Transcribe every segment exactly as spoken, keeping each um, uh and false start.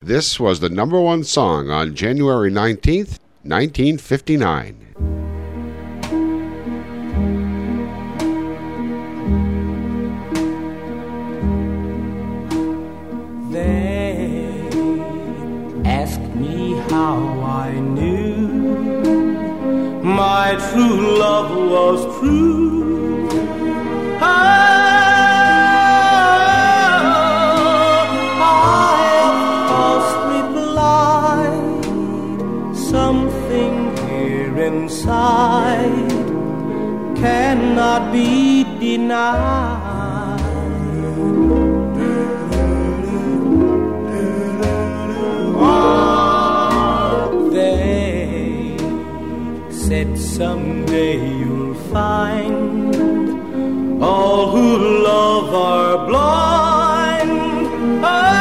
This was the number one song on January nineteenth, nineteen fifty-nine. They asked me how I knew my true love was true. I inside cannot be denied. They said someday you'll find all who love are blind. Oh,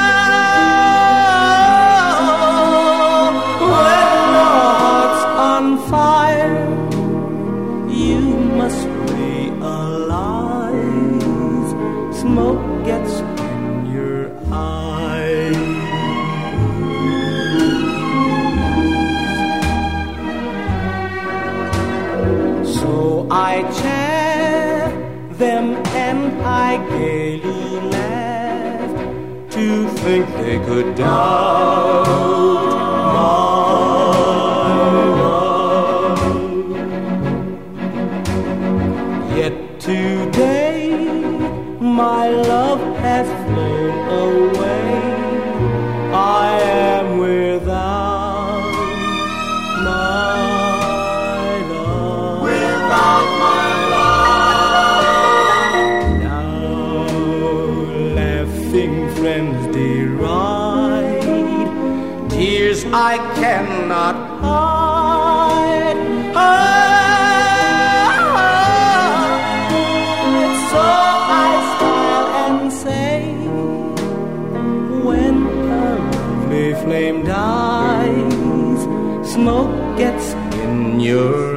fire, you must realize smoke gets in your eyes. So I chaffed them and I gaily laughed to think they could doubt my today, my love has flown away. I am without my love. Without my love. Now laughing friends deride, tears I cannot hide. hide. Flame dies, smoke gets in your